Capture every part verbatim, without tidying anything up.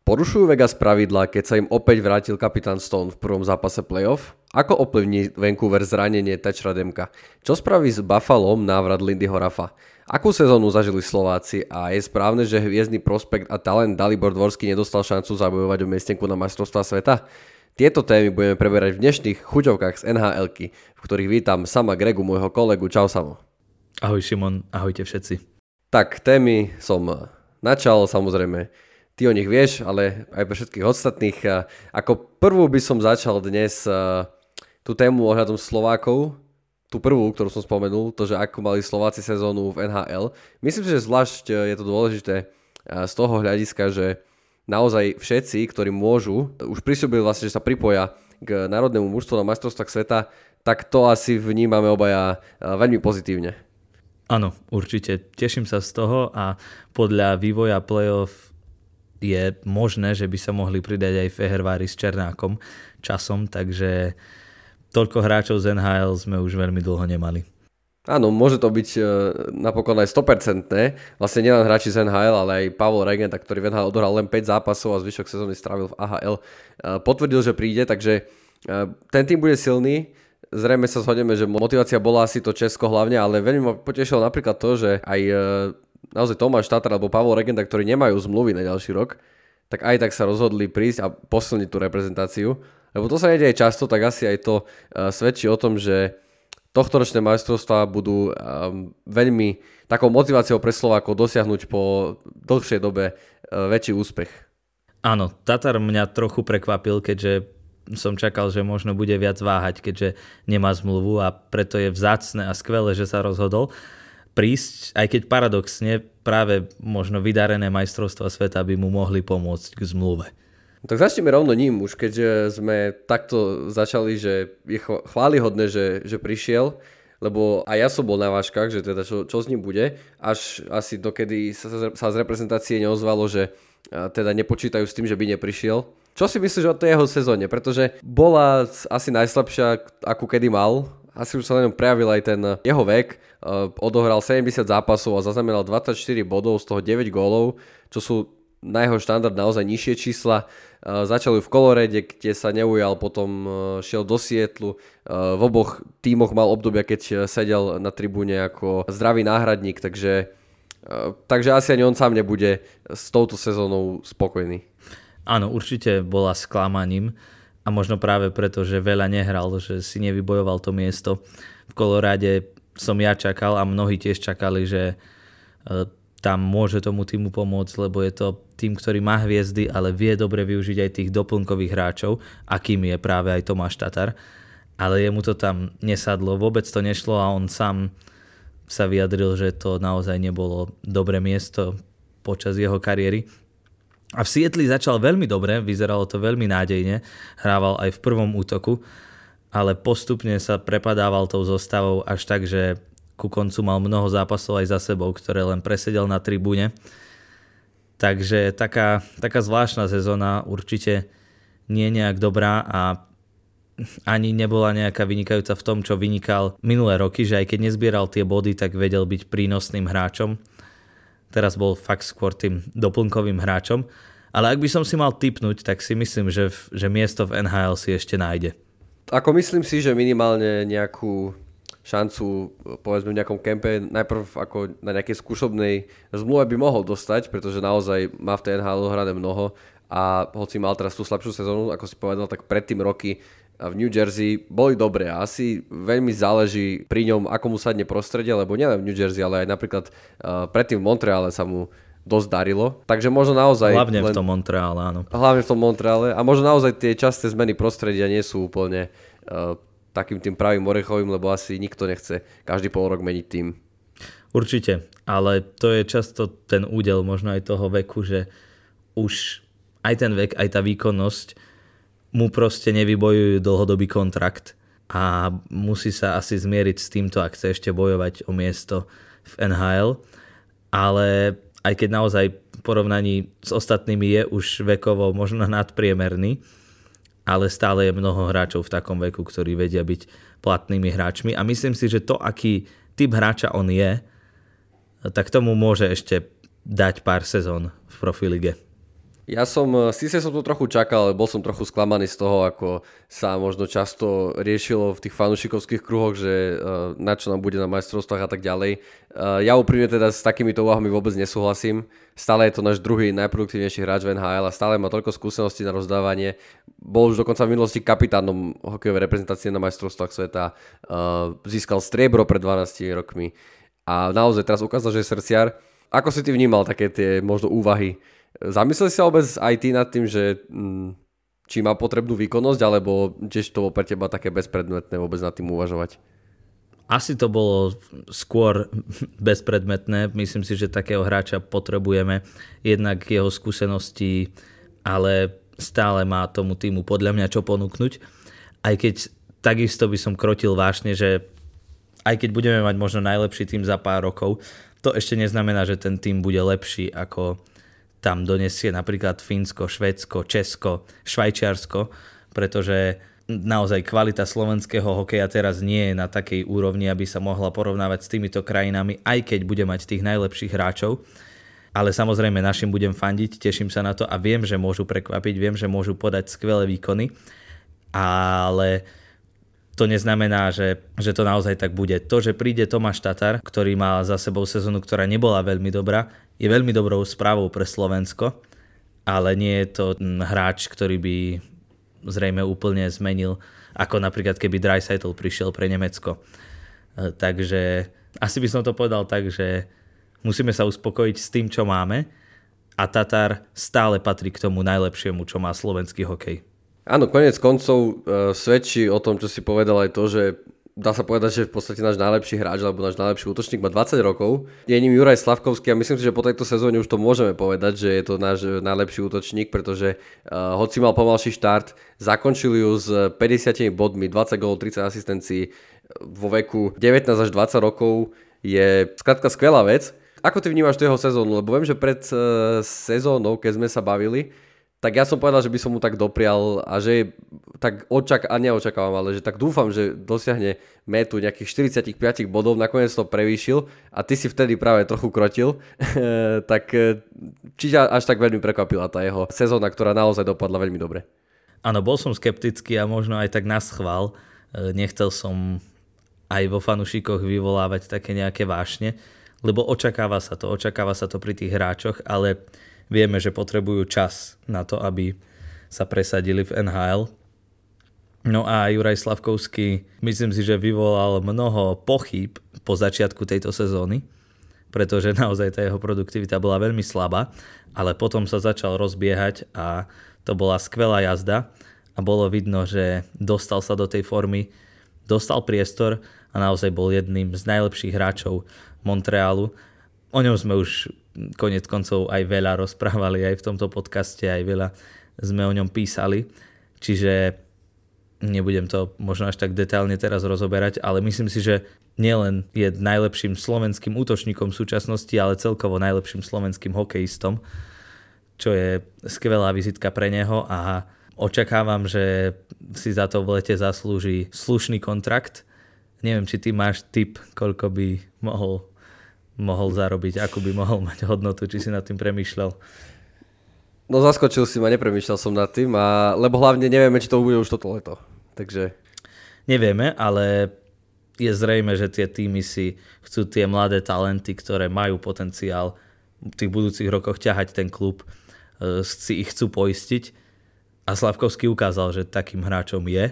Porušujú Vegas pravidlá, keď sa im opäť vrátil kapitán Stone v prvom zápase playoff? Ako ovplyvní Vancouver zranenie Thatchera Demka? Čo spraví s Buffalom návrat Lindyho Ruffa? Akú sezónu zažili Slováci a je správne, že hviezdny prospekt a talent Dalibor Dvorský nedostal šancu zabojovať o miestenku na majstrovstvá sveta? Tieto témy budeme preberať v dnešných chuťovkách z en há elky, v ktorých vítam Sama Gregu, môjho kolegu. Čau Samo. Ahoj Šimon, ahojte všetci. Tak, témy som načal, samozrejme ty o nich vieš, ale aj pre všetkých ostatných. Ako prvú by som začal dnes tú tému ohľadom Slovákov, tú prvú, ktorú som spomenul, to, že ako mali Slováci sezónu v en há el. Myslím si, že zvlášť je to dôležité z toho hľadiska, že naozaj všetci, ktorí môžu, už prisúbili vlastne, že sa pripoja k národnému mužstvu na majstrovstvách sveta, tak to asi vnímame obaja veľmi pozitívne. Áno, určite. Teším sa z toho a podľa vývoja playoff je možné, že by sa mohli pridať aj Fehervári s Černákom časom, takže toľko hráčov z en há el sme už veľmi dlho nemali. Áno, môže to byť e, napokon aj sto percent. Vlastne nielen hráči z en há el, ale aj Pavol Regenta, ktorý v en há el odohral len päť zápasov a zvyšok sezóny strávil v á há el, e, potvrdil, že príde, takže e, ten tým bude silný. Zrejme sa zhodneme, že motivácia bola asi to Česko hlavne, ale veľmi ma potešilo napríklad to, že aj e, naozaj Tomáš Tatar alebo Pavol Regenta, ktorí nemajú zmluvy na ďalší rok, tak aj tak sa rozhodli prísť a posilniť tú reprezentáciu. Lebo to sa nedieje často, tak asi aj to uh, svedčí o tom, že tohtoročné majstrovstvá budú um, veľmi takou motiváciou pre Slovákov dosiahnuť po dlhšej dobe uh, väčší úspech. Áno, Tatar mňa trochu prekvapil, keďže som čakal, že možno bude viac váhať, keďže nemá zmluvu a preto je vzácne a skvelé, že sa rozhodol prísť, aj keď paradoxne práve možno vydarené majstrovstvá sveta by mu mohli pomôcť k zmluve. Tak začneme rovno ním, už keďže sme takto začali, že je chválihodné, že, že prišiel, lebo aj ja som bol na vážkach, že teda čo, čo s ním bude, až asi dokedy sa, sa z reprezentácie neozvalo, že teda nepočítajú s tým, že by neprišiel. Čo si myslíš o tej jeho sezóne? Pretože bola asi najslabšia, akú kedy mal. Asi už sa na ňom prejavil aj ten jeho vek. Odohral sedemdesiat zápasov a zaznamenal dvadsaťštyri bodov, z toho deväť gólov, čo sú na jeho štandard naozaj nižšie čísla. Začali v Colorade, kde sa neujal, potom šiel do Seattlu. V oboch tímoch mal obdobia, keď sedel na tribúne ako zdravý náhradník, takže, takže asi ani on sám nebude s touto sezónou spokojný. Áno, určite bola sklamaním a možno práve preto, že veľa nehral, že si nevybojoval to miesto. V Colorade som ja čakal a mnohí tiež čakali, že tam môže tomu týmu pomôcť, lebo je to tým, ktorý má hviezdy, ale vie dobre využiť aj tých doplnkových hráčov, akým je práve aj Tomáš Tatar. Ale jemu to tam nesadlo, vôbec to nešlo a on sám sa vyjadril, že to naozaj nebolo dobré miesto počas jeho kariéry. A v Seattli začal veľmi dobre, vyzeralo to veľmi nádejne, hrával aj v prvom útoku, ale postupne sa prepadával tou zostavou až tak, že ku koncu mal mnoho zápasov aj za sebou, ktoré len presedel na tribúne. Takže taká, taká zvláštna sezóna, určite nie nejak dobrá a ani nebola nejaká vynikajúca v tom, čo vynikal minulé roky, že aj keď nezbieral tie body, tak vedel byť prínosným hráčom. Teraz bol fakt skôr tým doplnkovým hráčom. Ale ak by som si mal tipnúť, tak si myslím, že, v, že miesto v en há el si ešte nájde. Ako myslím si, že minimálne nejakú šancu, povedzme v nejakom kempe, najprv ako na nejakej skúšobnej zmluve by mohol dostať, pretože naozaj má v tej en há el hrané mnoho a hoci mal teraz tú slabšiu sezónu, ako si povedal, tak predtým roky v New Jersey boli dobré a asi veľmi záleží pri ňom, ako mu sadne prostredie, lebo nielen v New Jersey, ale aj napríklad uh, predtým v Montreale sa mu dosť darilo. Takže možno naozaj... Hlavne len, v tom Montreale, áno. Hlavne v tom Montreale a možno naozaj tie časté zmeny prostredia nie sú úplne uh, takým tým pravým orechovým, lebo asi nikto nechce každý pol rok meniť tým. Určite, ale to je často ten údel možno aj toho veku, že už aj ten vek, aj tá výkonnosť mu proste nevybojujú dlhodobý kontrakt a musí sa asi zmieriť s týmto, ak chce ešte bojovať o miesto v en há el. Ale aj keď naozaj v porovnaní s ostatnými je už vekovo možno nadpriemerný, ale stále je mnoho hráčov v takom veku, ktorí vedia byť platnými hráčmi a myslím si, že to, aký typ hráča on je, tak tomu môže ešte dať pár sezón v profilige. Ja som, síce som to trochu čakal, ale bol som trochu sklamaný z toho, ako sa možno často riešilo v tých fanúšikovských kruhoch, že uh, na čo nám bude na majstrovstvách a tak ďalej. Uh, ja úprimne teda s takýmito úvahami vôbec nesúhlasím. Stále je to náš druhý najproduktívnejší hráč v en há el a stále má toľko skúseností na rozdávanie. Bol už dokonca v minulosti kapitánom hokejovej reprezentácie na majstrovstvách sveta. Uh, získal striebro pred dvanástimi rokmi a naozaj teraz ukázal, že je srdciar. Ako si ty vnímal také tie možno úvahy? Zamyslel si sa vôbec aj ty nad tým, že hm, či má potrebnú výkonnosť, alebo tiež to bolo pre teba také bezpredmetné vôbec nad tým uvažovať? Asi to bolo skôr bezpredmetné. Myslím si, že takého hráča potrebujeme. Jednak jeho skúsenosti, ale stále má tomu týmu podľa mňa čo ponúknuť. Aj keď takisto by som krotil vážne, že aj keď budeme mať možno najlepší tým za pár rokov, to ešte neznamená, že ten tým bude lepší ako tam donesie napríklad Fínsko, Švédsko, Česko, Švajčiarsko, pretože naozaj kvalita slovenského hokeja teraz nie je na takej úrovni, aby sa mohla porovnávať s týmito krajinami, aj keď bude mať tých najlepších hráčov. Ale samozrejme našim budem fandiť, teším sa na to a viem, že môžu prekvapiť, viem, že môžu podať skvelé výkony, ale to neznamená, že, že to naozaj tak bude. To, že príde Tomáš Tatar, ktorý má za sebou sezónu, ktorá nebola veľmi dobrá, je veľmi dobrou správou pre Slovensko, ale nie je to hráč, ktorý by zrejme úplne zmenil, ako napríklad keby Draisaitl prišiel pre Nemecko. Takže asi by som to povedal tak, že musíme sa uspokojiť s tým, čo máme a Tatar stále patrí k tomu najlepšiemu, čo má slovenský hokej. Áno, konec koncov e, svedčí o tom, čo si povedal aj to, že dá sa povedať, že v podstate náš najlepší hráč alebo náš najlepší útočník má dvadsať rokov. Je ním Juraj Slavkovský a myslím si, že po tejto sezóne už to môžeme povedať, že je to náš najlepší útočník, pretože uh, hoci mal pomalší štart, zakončil ju s päťdesiatimi bodmi, dvadsať gólov, tridsať asistencií vo veku devätnásť až dvadsať rokov je skrátka skvelá vec. Ako ty vnímaš tú jeho sezónu? Lebo viem, že pred uh, sezónou, keď sme sa bavili, tak ja som povedal, že by som mu tak doprial a že tak očak a neočakávam, ale že tak dúfam, že dosiahne metu nejakých štyridsaťpäť bodov, nakoniec to prevýšil a ty si vtedy práve trochu krotil, tak či ťa až tak veľmi prekvapila tá jeho sezóna, ktorá naozaj dopadla veľmi dobre? Áno, bol som skeptický a možno aj tak naschvál. Nechcel som aj vo fanúšikoch vyvolávať také nejaké vášne, lebo očakáva sa to, očakáva sa to pri tých hráčoch, ale vieme, že potrebujú čas na to, aby sa presadili v en há el. No a Juraj Slavkovský, myslím si, že vyvolal mnoho pochýb po začiatku tejto sezóny, pretože naozaj tá jeho produktivita bola veľmi slabá, ale potom sa začal rozbiehať a to bola skvelá jazda a bolo vidno, že dostal sa do tej formy, dostal priestor a naozaj bol jedným z najlepších hráčov Montrealu. O ňom sme už koniec koncov aj veľa rozprávali aj v tomto podcaste, aj veľa sme o ňom písali, čiže nebudem to možno až tak detailne teraz rozoberať, ale myslím si, že nielen je najlepším slovenským útočníkom v súčasnosti, ale celkovo najlepším slovenským hokejistom, čo je skvelá vizitka pre neho a očakávam, že si za to v lete zaslúži slušný kontrakt. Neviem, či ty máš tip, koľko by mohol mohol zarobiť, akú by mohol mať hodnotu, či si nad tým premýšľal? No zaskočil si ma, nepremýšľal som nad tým, a, lebo hlavne nevieme, či to bude už toto leto. Takže... Nevieme, ale je zrejme, že tie týmy si chcú tie mladé talenty, ktoré majú potenciál v tých budúcich rokoch ťahať ten klub, si ich chcú poistiť. A Slavkovský ukázal, že takým hráčom je.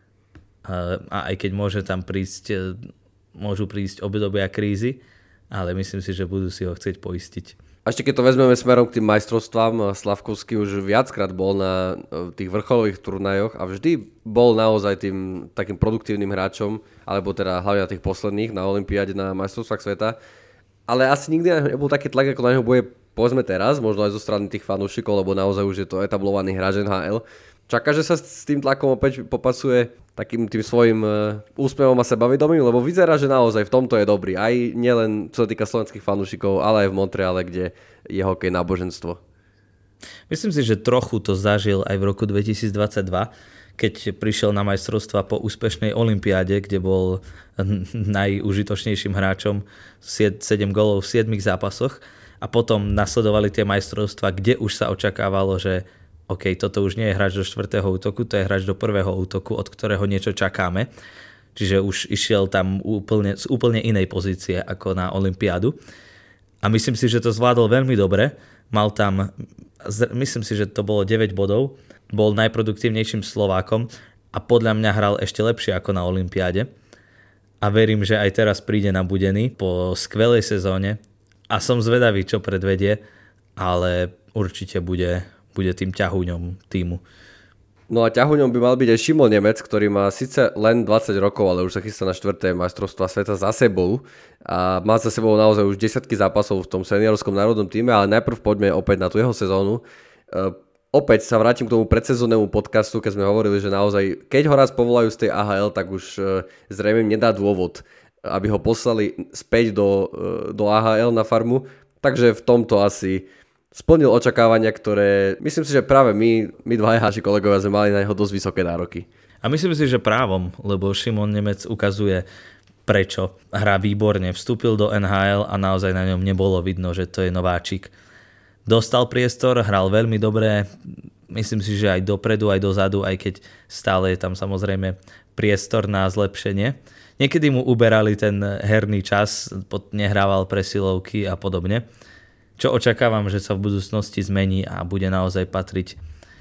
A aj keď môže tam prísť, môžu prísť obdobia krízy, ale myslím si, že budú si ho chcieť poistiť. A ešte keď to vezmeme smerom k tým majstrovstvám, Slavkovský už viackrát bol na tých vrcholových turnajoch a vždy bol naozaj tým takým produktívnym hráčom, alebo teda hlavne na tých posledných, na olympiáde, na majstrovstvách sveta. Ale asi nikdy nebol taký tlak, ako na neho bude, povedzme teraz, možno aj zo strany tých fanúšikov, lebo naozaj už je to etablovaný hráč en há el. Čaká, že sa s tým tlakom opäť popasuje takým tým svojim úsmevom a sebavedomím, lebo vyzerá, že naozaj v tomto je dobrý. Aj nielen čo sa týka slovenských fanúšikov, ale aj v Montreale, kde je hokej náboženstvo. Myslím si, že trochu to zažil aj v roku dvetisícdvadsaťdva, keď prišiel na majstrovstvá po úspešnej olympiáde, kde bol najúžitočnejším hráčom, sedem gólov v siedmich zápasoch. a potom nasledovali tie majstrovstvá, kde už sa očakávalo, že OK, toto už nie je hráč do štvrtého útoku, to je hráč do prvého útoku, od ktorého niečo čakáme. Čiže už išiel tam úplne, z úplne inej pozície ako na olympiádu. A myslím si, že to zvládol veľmi dobre. Mal tam, myslím si, že to bolo deväť bodov, bol najproduktívnejším Slovákom a podľa mňa hral ešte lepšie ako na olympiáde. A verím, že aj teraz príde nabudený po skvelej sezóne a som zvedavý, čo predvedie, ale určite bude, bude tým ťahuňom týmu. No a ťahuňom by mal byť aj Šimon Nemec, ktorý má síce len dvadsať rokov, ale už sa chystá na štvrté majstrovstvá sveta za sebou a má za sebou naozaj už desiatky zápasov v tom seniorskom národnom týme, ale najprv poďme opäť na tú jeho sezónu. Uh, opäť sa vrátim k tomu predsezónnemu podcastu, keď sme hovorili, že naozaj, keď ho raz povolajú z tej á há el, tak už uh, zrejme nedá dôvod, aby ho poslali späť do, uh, do á há el na farmu, takže v tomto asi splnil očakávania, ktoré myslím si, že práve my, my dvaja naši kolegovia sme mali na jeho dosť vysoké nároky. A myslím si, že právom, lebo Šimon Nemec ukazuje, prečo hrá výborne. Vstúpil do en há el a naozaj na ňom nebolo vidno, že to je nováčik. Dostal priestor, hral veľmi dobre, myslím si, že aj dopredu, aj dozadu, aj keď stále je tam samozrejme priestor na zlepšenie. Niekedy mu uberali ten herný čas, nehrával presilovky a podobne. Čo očakávam, že sa v budúcnosti zmení a bude naozaj patriť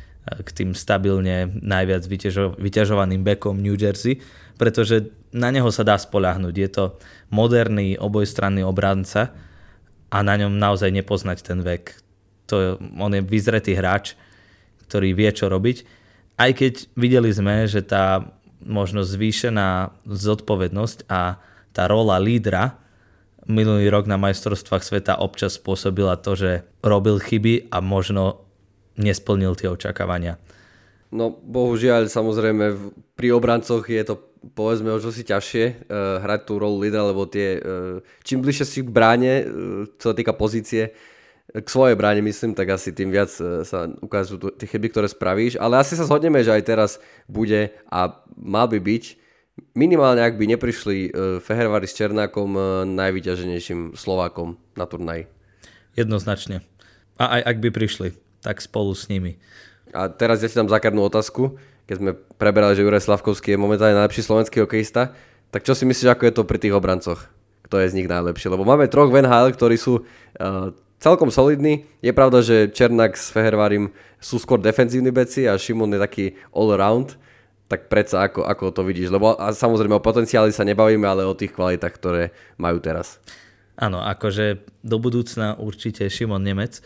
k tým stabilne najviac vyťažo- vyťažovaným backom New Jersey, pretože na neho sa dá spoľahnúť. Je to moderný obojstranný obranca a na ňom naozaj nepoznať ten vek. To, on je vyzretý hráč, ktorý vie, čo robiť. Aj keď videli sme, že tá možno zvýšená zodpovednosť a tá rola lídra minulý rok na majstrovstvách sveta občas spôsobila to, že robil chyby a možno nesplnil tie očakávania. No bohužiaľ, samozrejme pri obrancoch je to povedzme o čosi ťažšie uh, hrať tú rolu lídra, lebo tie, uh, čím bližšie si k bráne, uh, čo sa týka pozície, k svojej bráne myslím, tak asi tým viac uh, sa ukážu tie chyby, ktoré spravíš, ale asi sa zhodneme, že aj teraz bude a mal by byť minimálne, ak by neprišli Fehervári s Černákom najvyťaženejším Slovákom na turnaji. Jednoznačne. A aj ak by prišli, tak spolu s nimi. A teraz ja ti dám základnú otázku. Keď sme preberali, že Juraj Slavkovský je momentálne najlepší slovenský hokejista, tak čo si myslíš, ako je to pri tých obrancoch? Kto je z nich najlepší? Lebo máme troch v en há el, ktorí sú uh, celkom solidní. Je pravda, že Černák s Fehervárim sú skôr defenzívni beci a Šimon je taký all-around. Tak predsa ako, ako to vidíš? Lebo a samozrejme o potenciáli sa nebavíme, ale o tých kvalitách, ktoré majú teraz. Áno, akože do budúcna určite Šimon Nemec.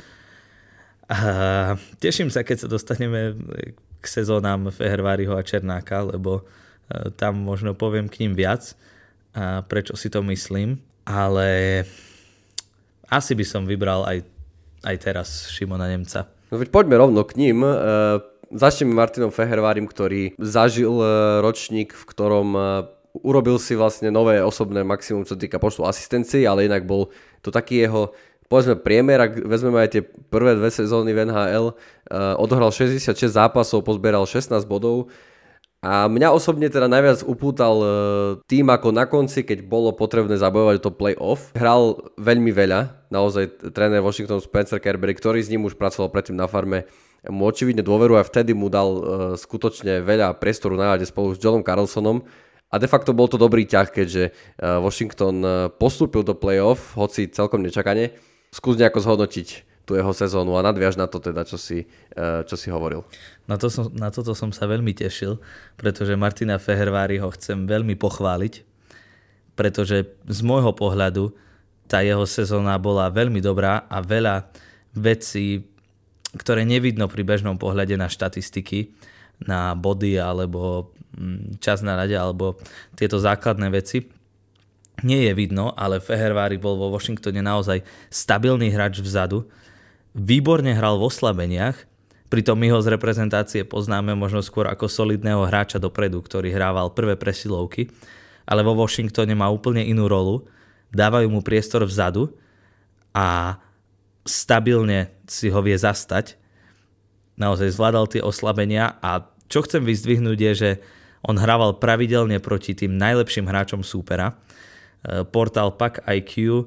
A teším sa, keď sa dostaneme k sezónám Feherváriho a Černáka, lebo tam možno poviem k ním viac, a prečo si to myslím. Ale asi by som vybral aj, aj teraz Šimona Nemca. No veď poďme rovno k ním. Začneme Martinom Fehervárim, ktorý zažil ročník, v ktorom urobil si vlastne nové osobné maximum, čo týka počtu asistencií, ale inak bol to taký jeho, povedzme, priemer, ak vezmeme aj tie prvé dve sezóny v en há el, odohral šesťdesiatšesť zápasov, pozberal šestnásť bodov a mňa osobne teda najviac upútal tým ako na konci, keď bolo potrebné zabojovať to play-off. Hral veľmi veľa, naozaj tréner Washington Spencer Carberry, ktorý s ním už pracoval predtým na farme, mu očividne dôveru a vtedy mu dal uh, skutočne veľa priestoru na ľade spolu s Johnom Carlsonom a de facto bol to dobrý ťah, keďže uh, Washington uh, postúpil do play-off, hoci celkom nečakane. Skús nejako zhodnotiť tú jeho sezónu a nadviaž na to teda, čo si, uh, čo si hovoril. Na, to som, na toto som sa veľmi tešil, pretože Martina Feherváriho chcem veľmi pochváliť, pretože z môjho pohľadu tá jeho sezóna bola veľmi dobrá a veľa vecí, ktoré nevidno pri bežnom pohľade na štatistiky, na body alebo čas na rade alebo tieto základné veci, nie je vidno, ale Fehervári bol vo Washingtone naozaj stabilný hráč vzadu, výborne hral v oslabeniach, pritom my ho z reprezentácie poznáme možno skôr ako solidného hráča dopredu, ktorý hrával prvé presilovky, ale vo Washingtone má úplne inú rolu, dávajú mu priestor vzadu a stabilne si ho vie zastať. Naozaj zvládal tie oslabenia a čo chcem vyzdvihnúť je, že on hrával pravidelne proti tým najlepším hráčom súpera. Portál Puck í kjú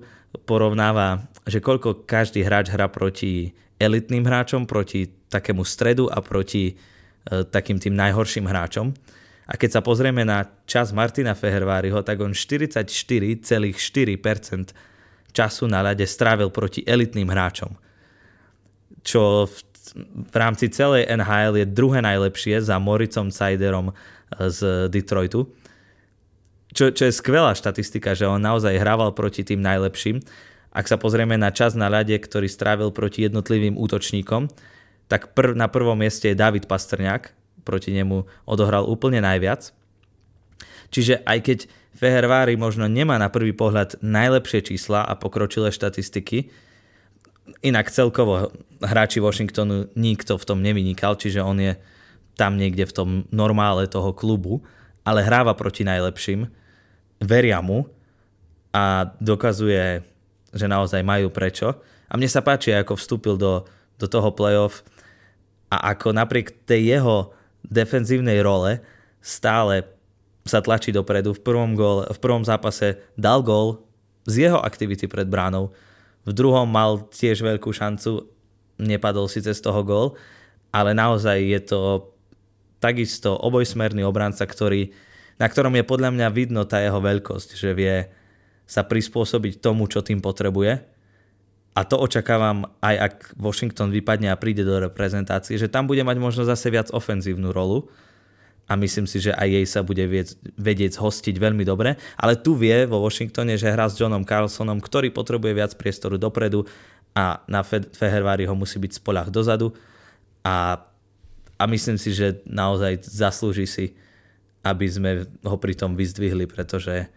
porovnáva, že koľko každý hráč hrá proti elitným hráčom, proti takému stredu a proti e, takým tým najhorším hráčom. A keď sa pozrieme na čas Martina Feherváriho, tak on štyridsaťštyri celá štyri percent času na ľade strávil proti elitným hráčom. Čo v, v rámci celej en há el je druhé najlepšie za Moricom Seiderom z Detroitu. Čo, čo je skvelá štatistika, že on naozaj hrával proti tým najlepším. Ak sa pozrieme na čas na ľade, ktorý strávil proti jednotlivým útočníkom, tak prv, na prvom mieste je David Pastrňák, proti nemu odohral úplne najviac. Čiže aj keď Fehervári možno nemá na prvý pohľad najlepšie čísla a pokročilé štatistiky, inak celkovo hráči Washingtonu nikto v tom nevynikal, čiže on je tam niekde v tom normále toho klubu, ale hráva proti najlepším, veria mu a dokazuje, že naozaj majú prečo. A mne sa páči, ako vstúpil do, do toho playoff a ako napriek tej jeho defenzívnej role stále sa tlačí dopredu. V prvom, gól, v prvom zápase dal gól z jeho aktivity pred bránou. V druhom mal tiež veľkú šancu, nepadol síce z toho gól, ale naozaj je to takisto obojsmerný obranca, ktorý, na ktorom je podľa mňa vidno tá jeho veľkosť, že vie sa prispôsobiť tomu, čo tým potrebuje. A to očakávam aj ak Washington vypadne a príde do reprezentácie, že tam bude mať možno zase viac ofenzívnu rolu a myslím si, že aj jej sa bude vedieť zhostiť veľmi dobre. Ale tu vie vo Washingtone, že hrá s Johnom Carlsonom, ktorý potrebuje viac priestoru dopredu a na Feherváriho musí byť spoľah dozadu a, a myslím si, že naozaj zaslúži si, aby sme ho pri tom vyzdvihli, pretože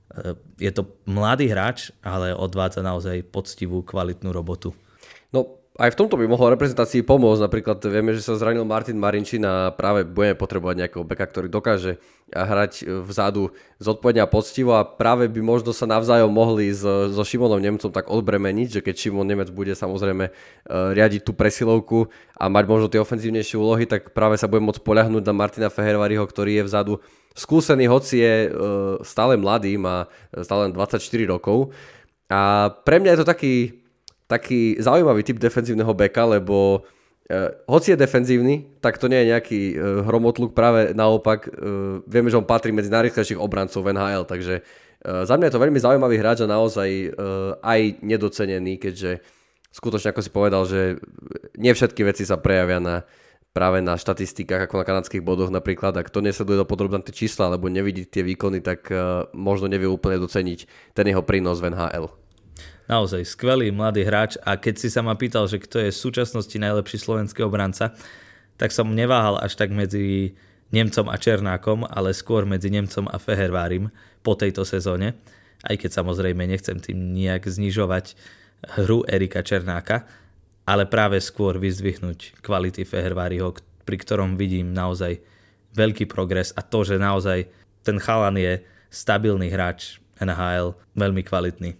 je to mladý hráč, ale odvádza naozaj poctivú, kvalitnú robotu. No, aj v tomto by mohol reprezentácii pomôcť. Napríklad vieme, že sa zranil Martin Marinčín a práve budeme potrebovať nejakého beka, ktorý dokáže hrať vzadu zodpovedne a poctivo a práve by možno sa navzájom mohli so, so Šimonom Nemcom tak odbremeniť, že keď Šimon Nemec bude samozrejme riadiť tú presilovku a mať možno tie ofenzívnejšie úlohy, tak práve sa bude môcť poľahnúť na Martina Feherváriho, ktorý je vzadu skúsený, hoci je stále mladý, má stále len dvadsaťštyri rokov. A pre mňa je to taký taký zaujímavý typ defenzívneho beka, lebo eh, hoci je defenzívny, tak to nie je nejaký eh, hromotluk, práve naopak eh, vieme, že on patrí medzi najrýchlejších obrancov v en há el, takže eh, za mňa je to veľmi zaujímavý hráč a naozaj eh, aj nedocenený, keďže skutočne, ako si povedal, že nie všetky veci sa prejavia na, práve na štatistikách, ako na kanadských bodoch napríklad. Ak to nesleduje do podrobná tie čísla, alebo nevidí tie výkony, tak eh, možno nevie úplne doceniť ten jeho prínos v en há el. Naozaj skvelý mladý hráč a keď si sa ma pýtal, že kto je v súčasnosti najlepší slovenský obranca, tak som neváhal až tak medzi Nemcom a Černákom, ale skôr medzi Nemcom a Fehervárim po tejto sezóne, aj keď samozrejme nechcem tým nejak znižovať hru Erika Černáka, ale práve skôr vyzdvihnúť kvality Feherváriho, pri ktorom vidím naozaj veľký progres a to, že naozaj ten chalan je stabilný hráč en há el, veľmi kvalitný.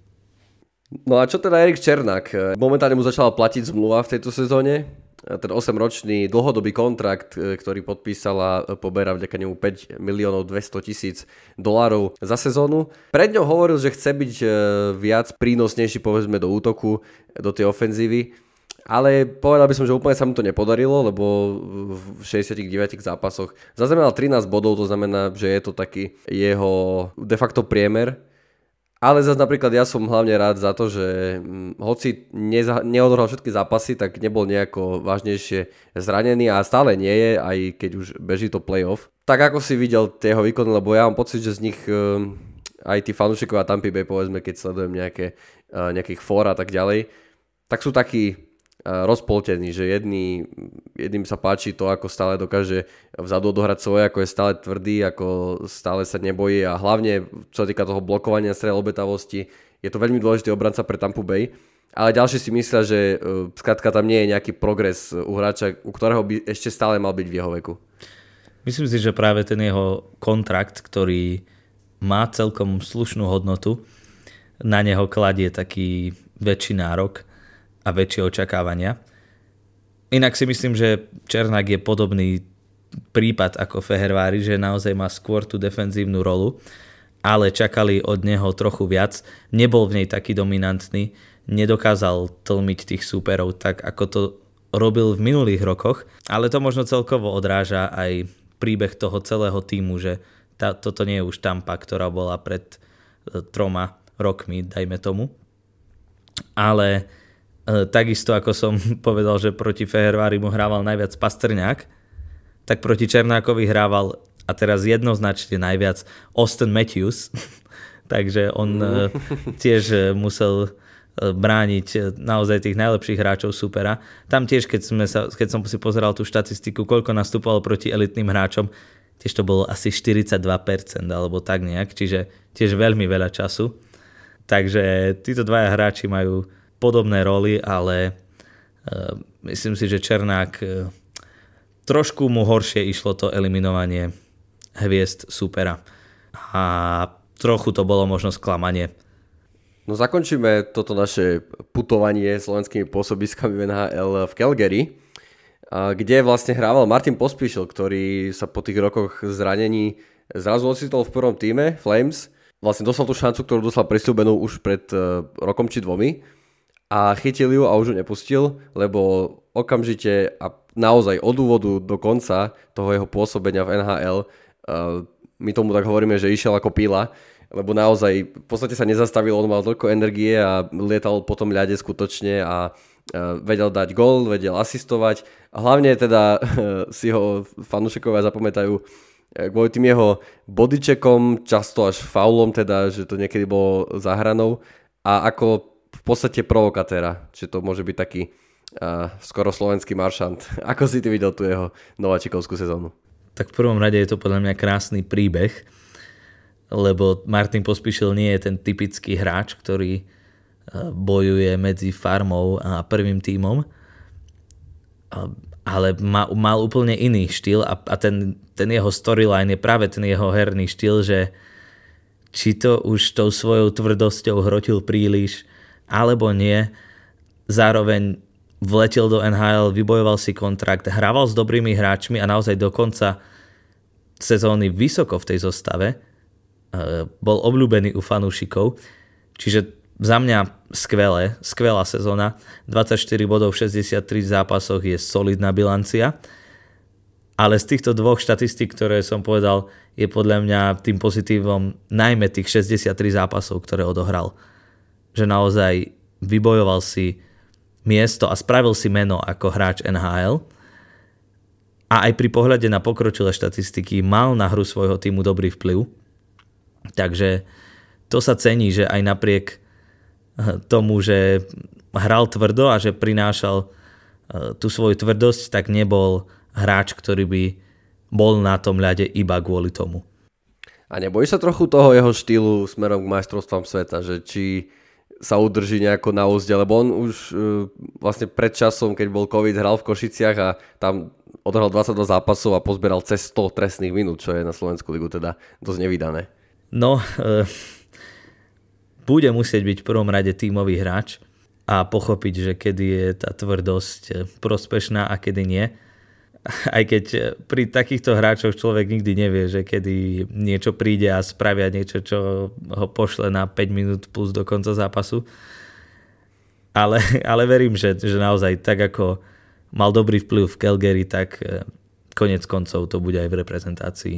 No a čo teda Erik Černák? Momentálne mu začala platiť zmluva v tejto sezóne. Ten osemročný dlhodobý kontrakt, ktorý podpísala, poberá vďaka nemu päť miliónov dvesto tisíc dolárov za sezónu. Pred ňou hovoril, že chce byť viac prínosnejší, povedzme, do útoku, do tej ofenzívy. Ale povedal by som, že úplne sa mu to nepodarilo, lebo v šesťdesiatich deviatich zápasoch zaznamenal trinásť bodov, to znamená, že je to taký jeho de facto priemer. Ale zase napríklad ja som hlavne rád za to, že hoci neza- neodohral všetky zápasy, tak nebol nejako vážnejšie zranený a stále nie je, aj keď už beží to playoff. Tak ako si videl tie jeho výkony, lebo ja mám pocit, že z nich aj tí fanúšikovia Tampa Bay, povedzme, keď sledujem nejaké, nejakých fór a tak ďalej, tak sú takí rozpoltení, že jedný, jedným sa páči to, ako stále dokáže vzadu odohrať svoje, ako je stále tvrdý, ako stále sa nebojí a hlavne, čo sa týka toho blokovania, strel, obetavosti, je to veľmi dôležitý obranca pre Tampa Bay, ale ďalší si myslia, že skrátka tam nie je nejaký progres u hráča, u ktorého by ešte stále mal byť v jeho veku. Myslím si, že práve ten jeho kontrakt, ktorý má celkom slušnú hodnotu, na neho kladie taký väčší nárok a väčšie očakávania. Inak si myslím, že Černák je podobný prípad ako Fehervári, že naozaj má skôr tú defenzívnu rolu ale čakali od neho trochu viac. Nebol v nej taký dominantný, nedokázal tlmiť tých súperov tak, ako to robil v minulých rokoch, ale to možno celkovo odráža aj príbeh toho celého týmu, že tá, toto nie je už Tampa, ktorá bola pred e, troma rokmi, dajme tomu. Ale e, takisto, ako som povedal, že proti Fehervári mu hrával najviac Pastrňák, tak proti Černákovi hrával a teraz jednoznačne najviac Auston Matthews, takže on uh, tiež musel brániť naozaj tých najlepších hráčov supera. Tam tiež, keď, sme sa, keď som si pozeral tú štatistiku, koľko nastupoval proti elitným hráčom, tiež to bolo asi štyridsaťdva percent alebo tak nejak, čiže tiež veľmi veľa času. Takže títo dvaja hráči majú podobné roly, ale uh, myslím si, že Černák uh, trošku mu horšie išlo to eliminovanie hviezd supera. A trochu to bolo možno sklamanie. No zakončíme toto naše putovanie slovenskými pôsobiskami v en há el v Calgary, kde vlastne hrával Martin Pospíšil, ktorý sa po tých rokoch zranení zrazu ocitol v prvom týme Flames. Vlastne dostal tú šancu, ktorú dostal prisľúbenú už pred rokom či dvomi a chytil ju a už ju nepustil, lebo okamžite a naozaj od úvodu do konca toho jeho pôsobenia v en há el Uh, my tomu tak hovoríme, že išiel ako píla, lebo naozaj v podstate sa nezastavil, on mal toľko energie a lietal po tom ľade skutočne a uh, vedel dať gól, vedel asistovať a hlavne teda uh, si ho fanúšikovia zapamätajú uh, kvôli tým jeho bodycheckom, často až faulom teda, že to niekedy bolo za hranou a ako v podstate provokatéra, že to môže byť taký uh, skoro slovenský maršant. Ako si ty videl tú jeho nováčikovskú sezónu? Tak v prvom rade je to podľa mňa krásny príbeh, lebo Martin Pospíšil nie je ten typický hráč, ktorý bojuje medzi farmou a prvým tímom, ale mal, mal úplne iný štýl a, a ten, ten jeho storyline je práve ten jeho herný štýl, že či to už tou svojou tvrdosťou hrotil príliš, alebo nie, zároveň vletel do en há el, vybojoval si kontrakt, hrával s dobrými hráčmi a naozaj do konca sezóny vysoko v tej zostave. Bol obľúbený u fanúšikov. Čiže za mňa skvelé, skvelá sezóna. dvadsaťštyri bodov v šesťdesiattri zápasoch je solidná bilancia. Ale z týchto dvoch štatistík, ktoré som povedal, je podľa mňa tým pozitívom najmä tých šesťdesiattri zápasov, ktoré odohral. Že naozaj vybojoval si miesto a spravil si meno ako hráč en há el a aj pri pohľade na pokročilé štatistiky mal na hru svojho týmu dobrý vplyv. Takže to sa cení, že aj napriek tomu, že hral tvrdo a že prinášal tú svoju tvrdosť, tak nebol hráč, ktorý by bol na tom ľade iba kvôli tomu. A nebojíš sa trochu toho jeho štýlu smerom k majstrovstvám sveta, že či sa udrží nejako na úzde, lebo on už uh, vlastne pred časom, keď bol COVID, hral v Košiciach a tam odohral dvadsaťdva zápasov a pozberal cez sto trestných minút, čo je na Slovensku ligu teda dosť nevydané. No, uh, bude musieť byť v prvom rade tímový hráč a pochopiť, že kedy je tá tvrdosť prospešná a kedy nie. Aj keď pri takýchto hráčoch človek nikdy nevie, že kedy niečo príde a spravia niečo, čo ho pošle na päť minút plus do konca zápasu. Ale, ale verím, že, že naozaj tak ako mal dobrý vplyv v Calgary, tak konec koncov to bude aj v reprezentácii.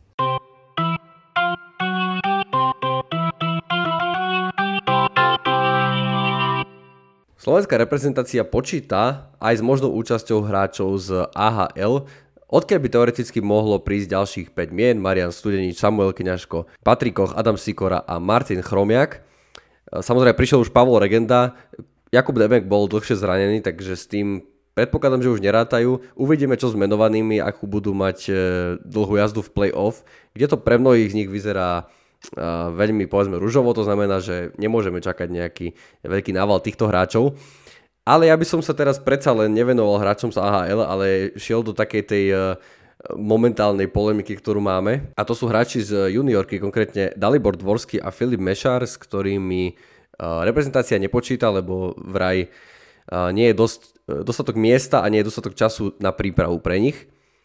Slovenská reprezentácia počíta aj s možnou účasťou hráčov z á há el, odkiaľ by teoreticky mohlo prísť ďalších päť mien: Marian Studenič, Samuel Kňažko, Patrik Koch, Adam Sikora a Martin Chromiak. Samozrejme prišiel už Pavol Regenda, Jakub Demek bol dlhšie zranený, takže s tým predpokladám, že už nerátajú. Uvidíme, čo s menovanými, akú budú mať dlhú jazdu v play-off, kde to pre mnohých z nich vyzerá Uh, veľmi povedzme ružovo, to znamená, že nemôžeme čakať nejaký veľký nával týchto hráčov. Ale ja by som sa teraz predsa len nevenoval hráčom z á há el, ale šiel do takej tej uh, momentálnej polemiky, ktorú máme. A to sú hráči z juniorky, konkrétne Dalibor Dvorský a Filip Mešár, s ktorými uh, reprezentácia nepočíta, lebo vraj uh, nie je dosť, uh, dostatok miesta a nie je dostatok času na prípravu pre nich.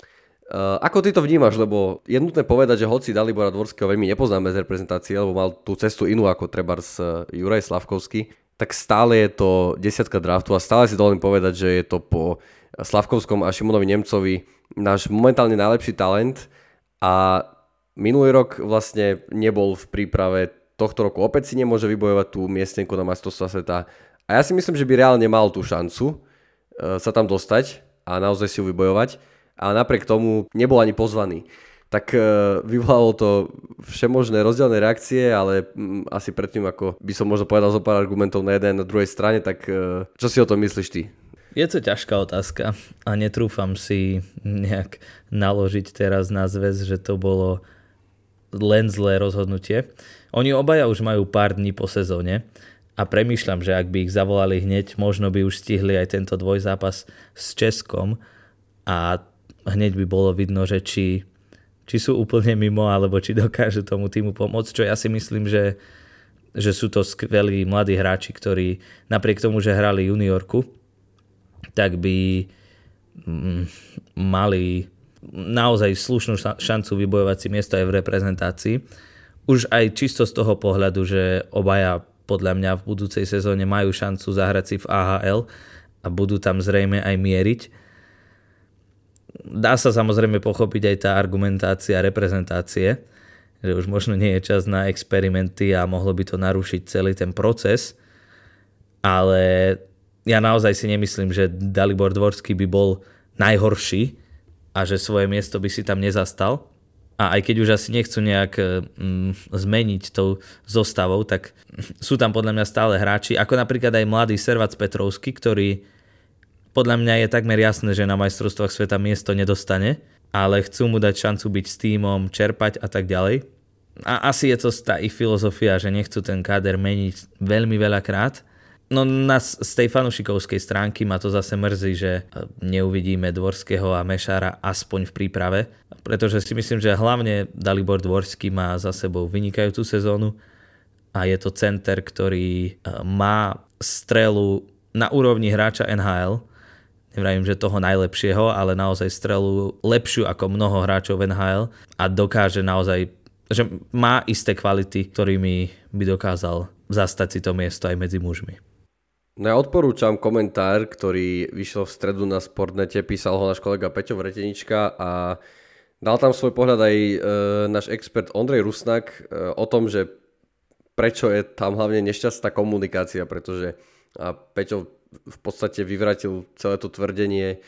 Uh, ako ty to vnímaš, lebo je nutné povedať, že hoci Dalibora Dvorského veľmi nepoznáme z reprezentácie, lebo mal tú cestu inú ako trebárs Juraj Slavkovský, tak stále je to desiatka draftu a stále si dovolím povedať, že je to po Slavkovskom a Šimonovi Nemcovi náš momentálne najlepší talent a minulý rok vlastne nebol v príprave, tohto roku opäť si nemôže vybojovať tú miestenku na majstrovstvá sveta a ja si myslím, že by reálne mal tú šancu uh, sa tam dostať a naozaj si ju vybojovať a napriek tomu nebol ani pozvaný. Tak uh, vyvolalo to všemožné rozdielne reakcie, ale um, asi predtým, ako by som možno povedal zo pár argumentov na jednej a na druhej strane, tak uh, čo si o tom myslíš ty? Je to ťažká otázka a netrúfam si nejak naložiť teraz na zväz, že to bolo len zlé rozhodnutie. Oni obaja už majú pár dní po sezóne a premýšľam, že ak by ich zavolali hneď, možno by už stihli aj tento dvojzápas s Českom a hneď by bolo vidno, že či, či sú úplne mimo alebo či dokážu tomu týmu pomôcť, čo ja si myslím, že, že sú to skvelí mladí hráči, ktorí napriek tomu, že hrali juniorku, tak by mm, mali naozaj slušnú šancu vybojovať si miesto aj v reprezentácii. Už aj čisto z toho pohľadu, že obaja podľa mňa v budúcej sezóne majú šancu zahrať si v á há el a budú tam zrejme aj mieriť. Dá sa samozrejme pochopiť aj tá argumentácia reprezentácie, že už možno nie je čas na experimenty a mohlo by to narušiť celý ten proces, ale ja naozaj si nemyslím, že Dalibor Dvorský by bol najhorší a že svoje miesto by si tam nezastal. A aj keď už asi nechcú nejak mm, zmeniť tou zostavou, tak sú tam podľa mňa stále hráči, ako napríklad aj mladý Servac Petrovský, ktorý podľa mňa je takmer jasné, že na majstrovstvách sveta miesto nedostane, ale chcú mu dať šancu byť s tímom, čerpať a tak ďalej. A asi je to tá ich filozofia, že nechcú ten káder meniť veľmi veľakrát. No nás z tej fanušikovskej stránky ma to zase mrzí, že neuvidíme Dvorského a Mešára aspoň v príprave, pretože si myslím, že hlavne Dalibor Dvorský má za sebou vynikajúcu sezónu a je to center, ktorý má strelu na úrovni hráča en há el. Nevravím, že toho najlepšieho, ale naozaj strelu lepšiu ako mnoho hráčov en há el a dokáže naozaj, že má isté kvality, ktorými by dokázal zastať si to miesto aj medzi mužmi. No ja odporúčam komentár, ktorý vyšiel v stredu na Sportnete, písal ho náš kolega Peťo Vretenička a dal tam svoj pohľad aj e, náš expert Ondrej Rusnak e, o tom, že prečo je tam hlavne nešťastná komunikácia, pretože a Peťo v podstate vyvratil celé to tvrdenie e,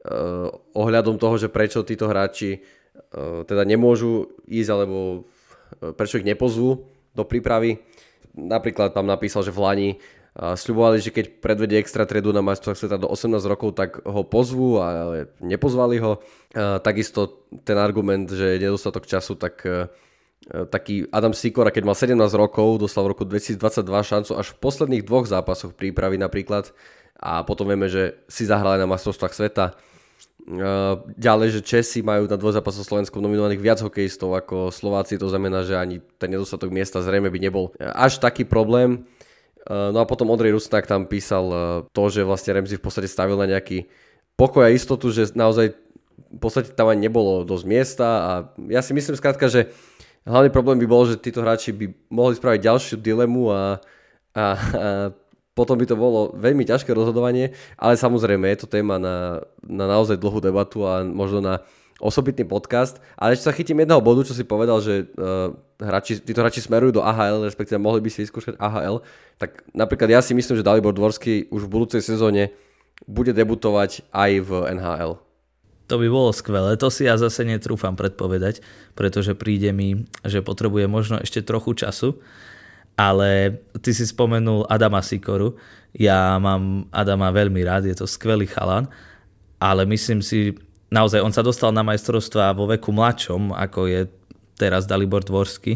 ohľadom toho, že prečo títo hráči e, teda nemôžu ísť, alebo e, prečo ich nepozvú do prípravy. Napríklad tam napísal, že v Lani a sľubovali, že keď predvedie extra triedu na majstrovstvách sveta do osemnásť rokov, tak ho pozvú, ale nepozvali ho. A takisto ten argument, že je nedostatok času, tak taký Adam Sikora, keď mal sedemnásť rokov, dostal v roku dvetisícdvadsaťdva šancu až v posledných dvoch zápasoch prípravy napríklad a potom vieme, že si zahrali na majstrovstvách sveta. Ďalej, že Česi majú na dvojzápasoch Slovenskom nominovaných viac hokejistov ako Slováci, to znamená, že ani ten nedostatok miesta zrejme by nebol až taký problém. No a potom Ondrej Rusnak tam písal to, že vlastne Remzi v podstate stavil na nejaký pokoj a istotu, že naozaj v podstate tam ani nebolo dosť miesta a ja si myslím skrátka, že hlavný problém by bol, že títo hráči by mohli spraviť ďalšiu dilemu a, a, a potom by to bolo veľmi ťažké rozhodovanie, ale samozrejme je to téma na, na naozaj dlhú debatu a možno na osobitný podcast, ale ešte sa chytím jedného bodu, čo si povedal, že uh, hráči, títo hráči smerujú do á há el, respektíve mohli by si vyskúšať á há el, tak napríklad ja si myslím, že Dalibor Dvorský už v budúcej sezóne bude debutovať aj v en há el. To by bolo skvelé, to si ja zase netrúfam predpovedať, pretože príde mi, že potrebuje možno ešte trochu času, ale ty si spomenul Adama Sikoru, ja mám Adama veľmi rád, je to skvelý chalan, ale myslím si, naozaj, on sa dostal na majstrovstvá vo veku mladšom, ako je teraz Dalibor Dvorský.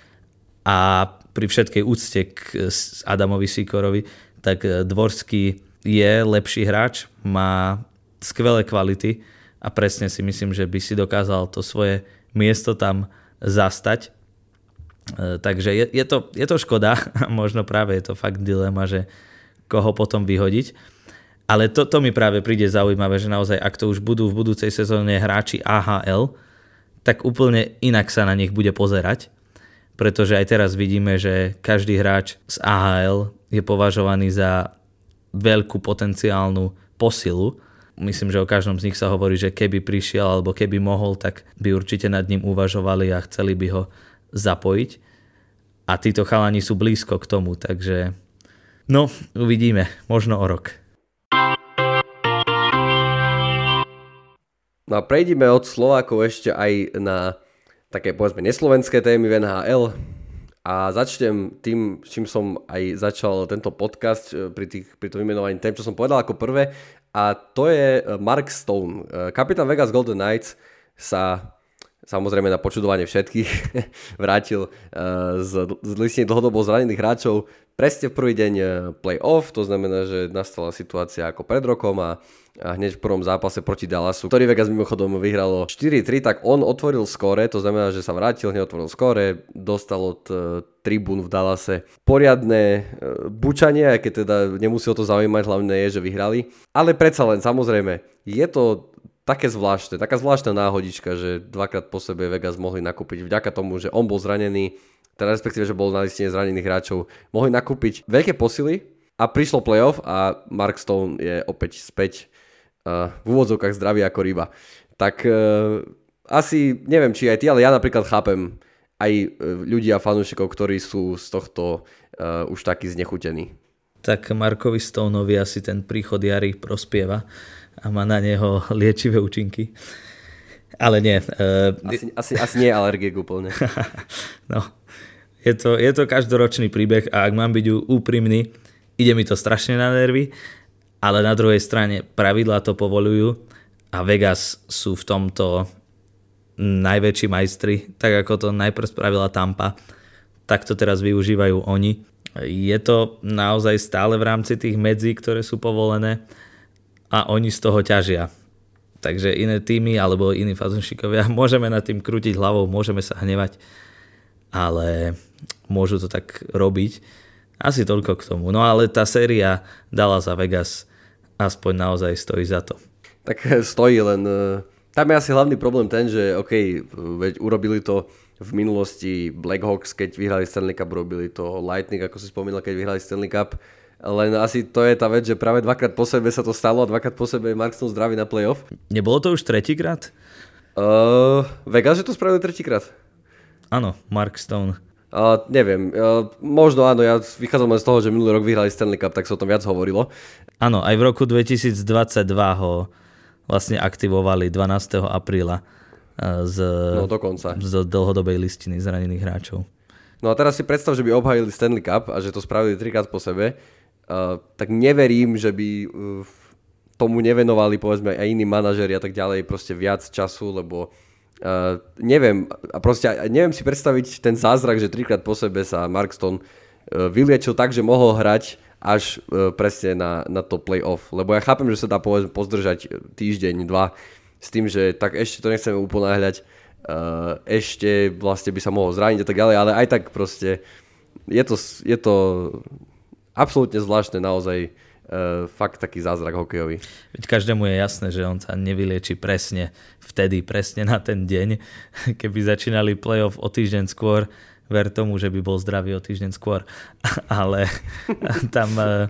A pri všetkej úcte k Adamovi Sikorovi, tak Dvorský je lepší hráč, má skvelé kvality a presne si myslím, že by si dokázal to svoje miesto tam zastať. Takže je, je, to, je to škoda, možno práve je to fakt dilema, že koho potom vyhodiť. Ale to, to mi práve príde zaujímavé, že naozaj, ak to už budú v budúcej sezóne hráči á há el, tak úplne inak sa na nich bude pozerať, pretože aj teraz vidíme, že každý hráč z á há el je považovaný za veľkú potenciálnu posilu. Myslím, že o každom z nich sa hovorí, že keby prišiel alebo keby mohol, tak by určite nad ním uvažovali a chceli by ho zapojiť. A títo chalani sú blízko k tomu, takže no, uvidíme, možno o rok. No a prejdime od Slovákov ešte aj na také povedzme neslovenské témy v en há el a začnem tým, s čím som aj začal tento podcast pri, tých, pri tom vymenovaní tém, čo som povedal ako prvé, a to je Mark Stone. Kapitán Vegas Golden Knights sa samozrejme na počudovanie všetkých vrátil z, z listiny dlhodobo zranených hráčov presne v prvý deň play-off, to znamená, že nastala situácia ako pred rokom a a hneď v prvom zápase proti Dallasu, ktorý Vegas mimochodom vyhralo štyri tri, tak on otvoril skóre, to znamená, že sa vrátil, hneď otvoril skóre, dostal od uh, tribún v Dallase poriadne uh, bučanie, aj keď teda nemusí o to zaujímať, hlavne je, že vyhrali. Ale predsa len, samozrejme, je to také zvláštne, taká zvláštna náhodička, že dvakrát po sebe Vegas mohli nakúpiť vďaka tomu, že on bol zranený, teda respektíve, že bol na listine zranených hráčov, mohli nakúpiť veľké posily a prišlo playoff a Mark Stone je opäť späť Uh, v úvodzovkách zdravý ako ryba. Tak uh, asi, neviem či aj ty, ale ja napríklad chápem aj uh, ľudí a fanúšikov, ktorí sú z tohto uh, už takí znechutení. Tak Markovi Stoneovi asi ten príchod jary prospieva a má na neho liečivé účinky. Ale nie. Uh, asi, asi, asi nie je alergik úplne. No, je to, je to každoročný príbeh a ak mám byť úprimný, ide mi to strašne na nervy. Ale na druhej strane pravidlá to povolujú a Vegas sú v tomto najväčší majstri, tak ako to najprv spravila Tampa, tak to teraz využívajú oni. Je to naozaj stále v rámci tých medzí, ktoré sú povolené a oni z toho ťažia. Takže iné týmy alebo iní fanúšikovia, môžeme nad tým krútiť hlavou, môžeme sa hnevať, ale môžu to tak robiť. Asi toľko k tomu. No ale tá séria Dallas a Vegas aspoň naozaj stojí za to. Tak stojí, len uh, tam je asi hlavný problém ten, že OK, veď urobili to v minulosti Blackhawks, keď vyhrali Stanley Cup, robili to Lightning, ako si spomínal, keď vyhrali Stanley Cup, len asi to je tá vec, že práve dvakrát po sebe sa to stalo a dvakrát po sebe je Mark Stone zdravý na playoff. Nebolo to už tretíkrát? Uh, Vegas, že to spravili tretíkrát? Áno, Mark Stone. Uh, neviem, uh, možno áno, ja vychádzam len z toho, že minulý rok vyhrali Stanley Cup, tak sa o tom viac hovorilo. Áno, aj v roku dvetisícdvadsaťdva ho vlastne aktivovali dvanásteho apríla z, no, dokonca. z dlhodobej listiny zranených hráčov. No a teraz si predstav, že by obhajili Stanley Cup a že to spravili trikrát po sebe, uh, tak neverím, že by uh, tomu nevenovali povedzme aj iní manažeri a tak ďalej proste viac času, lebo Uh, neviem, a proste neviem si predstaviť ten zázrak, že trikrát po sebe sa Mark Stone uh, vyliečil tak, že mohol hrať až uh, presne na, na to play-off. Lebo ja chápem, že sa dá povedzme pozdržať týždeň, dva s tým, že tak ešte to nechceme uponáhľať, uh, ešte vlastne by sa mohol zraniť a tak ďalej, ale aj tak proste je to, je to absolútne zvláštne naozaj. Uh, fakt taký zázrak hokejový. Veď každému je jasné, že on sa nevylieči presne vtedy, presne na ten deň. Keby začínali playoff o týždeň skôr, ver tomu, že by bol zdravý o týždeň skôr. Ale tam uh,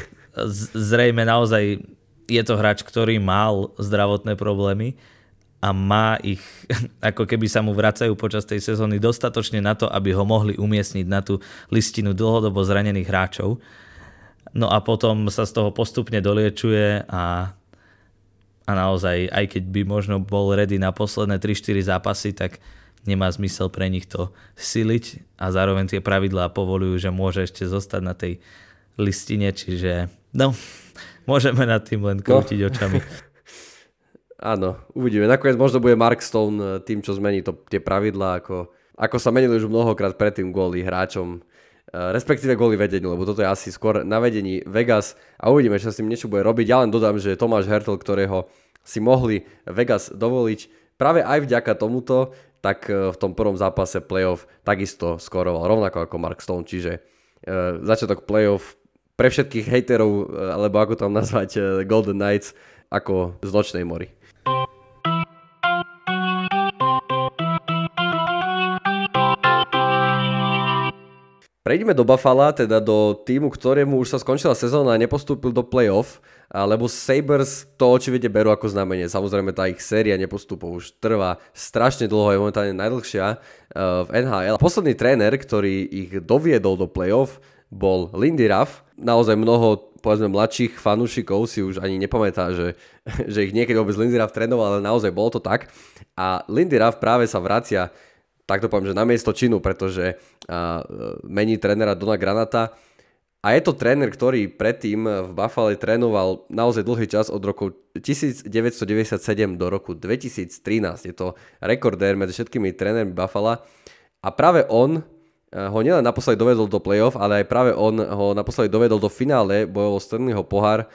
zrejme naozaj je to hráč, ktorý mal zdravotné problémy a má ich, ako keby sa mu vracajú počas tej sezóny dostatočne na to, aby ho mohli umiestniť na tú listinu dlhodobo zranených hráčov. No a potom sa z toho postupne doliečuje a, a naozaj, aj keď by možno bol ready na posledné tri štyri zápasy, tak nemá zmysel pre nich to siliť a zároveň tie pravidlá povolujú, že môže ešte zostať na tej listine, čiže no, môžeme nad tým len krútiť no. očami. Áno, uvidíme. Nakoniec možno bude Mark Stone tým, čo zmení to, tie pravidlá, ako, ako sa menili už mnohokrát predtým kvôli hráčom, respektíve kvôli vedeniu, lebo toto je asi skôr na vedení Vegas a uvidíme, čo s tým niečo bude robiť. Ja len dodám, že Tomáš Hertl, ktorého si mohli Vegas dovoliť práve aj vďaka tomuto, tak v tom prvom zápase playoff takisto skoroval rovnako ako Mark Stone, čiže e, začiatok playoff pre všetkých hejterov, alebo ako tam nazvať, Golden Knights, ako z nočnej mory. Prejdeme do Buffalo, teda do týmu, ktorému už sa skončila sezóna a nepostúpil do playoff, lebo Sabres to očividne berú ako znamenie. Samozrejme tá ich séria nepostupov už trvá strašne dlho, je momentálne najdlhšia v en há el. Posledný tréner, ktorý ich doviedol do playoff, bol Lindy Ruff. Naozaj mnoho, povedzme, mladších fanúšikov si už ani nepamätá, že, že ich niekedy vôbec Lindy Ruff trénoval, ale naozaj bolo to tak. A Lindy Ruff práve sa vracia, tak to poviem, že na miesto činu, pretože a, mení trénera Dona Granata. A je to tréner, ktorý predtým v Buffale trénoval naozaj dlhý čas od roku devätnásťstodeväťdesiatsedem do roku dvetisíctrinásť. Je to rekordér medzi všetkými trénermi Buffala. A práve on ho nielen naposledy dovedol do playoff, ale aj práve on ho naposledy dovedol do finále bojovo Stanleyho pohár,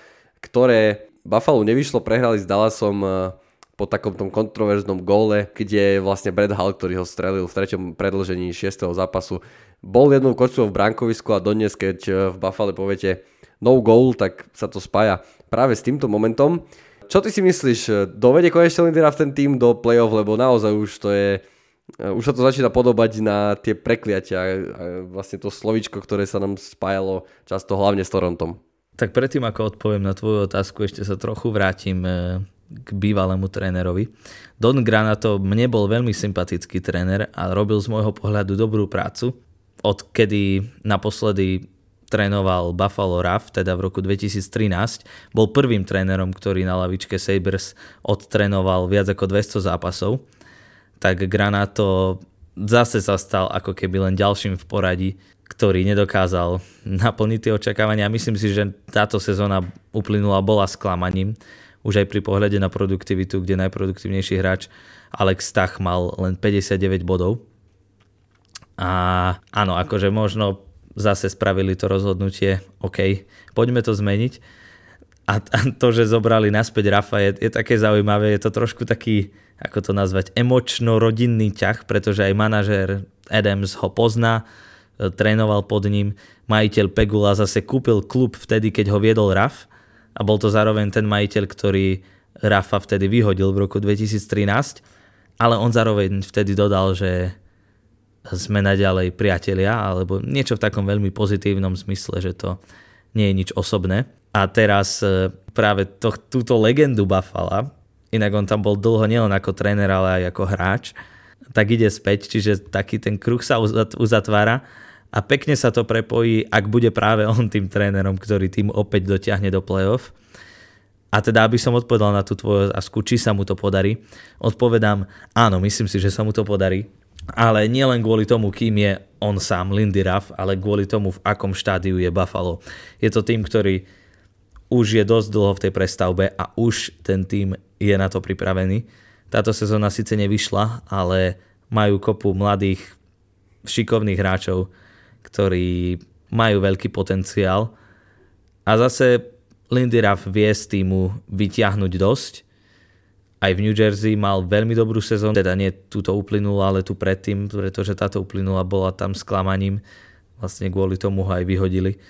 ktoré Buffalo nevyšlo, prehrali s Dallasom po takom tom kontroverznom góle, kde vlastne Brad Hull, ktorý ho strelil v treťom predĺžení šiesteho zápasu, bol jednou kočkou v bránkovisku a dodnes, keď v Buffale poviete no goal, tak sa to spája práve s týmto momentom. Čo ty si myslíš, dovede konečne Lindy Ruff ten tým do playoff, lebo naozaj už to je, už sa to začína podobať na tie prekliatia, vlastne to slovíčko, ktoré sa nám spájalo často hlavne s Torontom. Tak predtým, ako odpoviem na tvoju otázku, ešte sa trochu vrátim k bývalému trénerovi. Don Granato mne bol veľmi sympatický tréner a robil z môjho pohľadu dobrú prácu. Odkedy naposledy trénoval Buffalo Ruff, teda v roku dvetisíctrinásť, bol prvým trénerom, ktorý na lavičke Sabres odtrénoval viac ako dvesto zápasov. Tak Granato zase sa stal ako keby len ďalším v poradí, ktorý nedokázal naplniť tie očakávania. Myslím si, že táto sezóna uplynula bola sklamaním. Už aj pri pohľade na produktivitu, kde najproduktívnejší hráč Alex Stach mal len päťdesiatdeväť bodov. A áno, akože možno zase spravili to rozhodnutie, OK, poďme to zmeniť. A to, že zobrali naspäť Ruffa, je, je také zaujímavé, je to trošku taký, ako to nazvať, emočno-rodinný ťah, pretože aj manažér Adams ho pozná, trénoval pod ním, majiteľ Pegula zase kúpil klub vtedy, keď ho viedol Ruff, a bol to zároveň ten majiteľ, ktorý Ruffa vtedy vyhodil v roku dvetisíctrinásť, ale on zároveň vtedy dodal, že sme naďalej priatelia, alebo niečo v takom veľmi pozitívnom zmysle, že to nie je nič osobné. A teraz práve to, túto legendu Buffala, inak on tam bol dlho nielen ako tréner, ale aj ako hráč, tak ide späť, čiže taký ten kruh sa uzatvára a pekne sa to prepojí, ak bude práve on tým trénerom, ktorý tým opäť dotiahne do playoff. A teda, aby som odpovedal na tú tvoju otázku, či sa mu to podarí, odpovedám áno, myslím si, že sa mu to podarí, ale nie len kvôli tomu, kým je on sám, Lindy Ruff, ale kvôli tomu, v akom štádiu je Buffalo. Je to tým, ktorý už je dosť dlho v tej prestavbe a už ten tým je na to pripravený. Táto sezóna síce nevyšla, ale majú kopu mladých, šikovných hráčov, ktorí majú veľký potenciál. A zase Lindy Ruff vie z týmu vyťahnuť dosť. Aj v New Jersey mal veľmi dobrú sezónu, teda nie túto uplynulú, ale tu predtým, pretože táto uplynula bola tam sklamaním. Vlastne kvôli tomu ho aj vyhodili.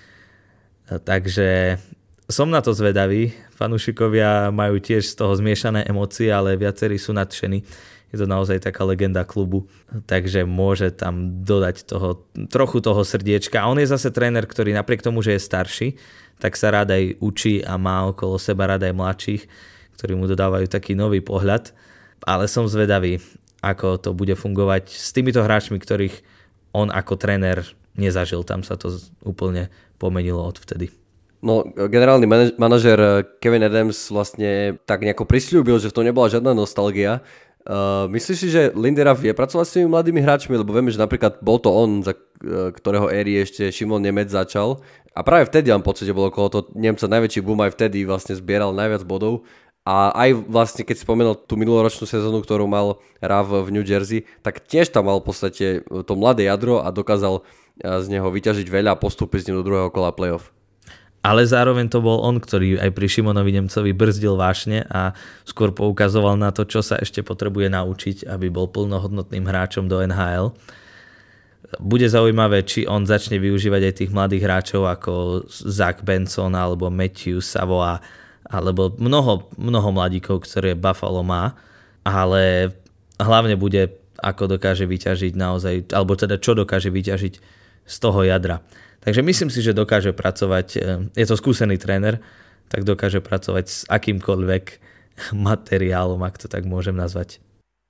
Takže som na to zvedavý. Fanúšikovia majú tiež z toho zmiešané emócie, ale viacerí sú nadšení. Je to naozaj taká legenda klubu, takže môže tam dodať toho, trochu toho srdiečka. A on je zase tréner, ktorý napriek tomu, že je starší, tak sa rád aj učí a má okolo seba rád aj mladších, ktorí mu dodávajú taký nový pohľad. Ale som zvedavý, ako to bude fungovať s týmito hráčmi, ktorých on ako tréner nezažil. Tam sa to úplne pomenilo odvtedy. No, generálny manaž- manažer Kevin Adams vlastne tak nejako prisľúbil, že v tom nebola žiadna nostalgia. Uh, myslíš si, že Lindy Ruff vie pracovať s tými mladými hráčmi? Lebo vieme, že napríklad bol to on, za uh, ktorého éry ešte Šimon Nemec začal. A práve vtedy mám pocit, že bolo okolo toho Nemca najväčší boom, aj vtedy vlastne zbieral najviac bodov. A aj vlastne, keď spomenul tú minuloročnú sezónu, ktorú mal Ruff v New Jersey, tak tiež tam mal v podstate to mladé jadro a dokázal z neho vyťažiť veľa a postúpiť s ním do druhého kola playoff. Ale zároveň to bol on, ktorý aj pri Šimonovi Nemcovi brzdil vášne a skôr poukazoval na to, čo sa ešte potrebuje naučiť, aby bol plnohodnotným hráčom do en há el. Bude zaujímavé, či on začne využívať aj tých mladých hráčov ako Zach Benson alebo Matthew Savoy alebo mnoho, mnoho mladíkov, ktoré Buffalo má, ale hlavne bude, ako dokáže vyťažiť naozaj, alebo teda čo dokáže vyťažiť z toho jadra. Takže myslím si, že dokáže pracovať, je to skúsený tréner, tak dokáže pracovať s akýmkoľvek materiálom, ak to tak môžem nazvať.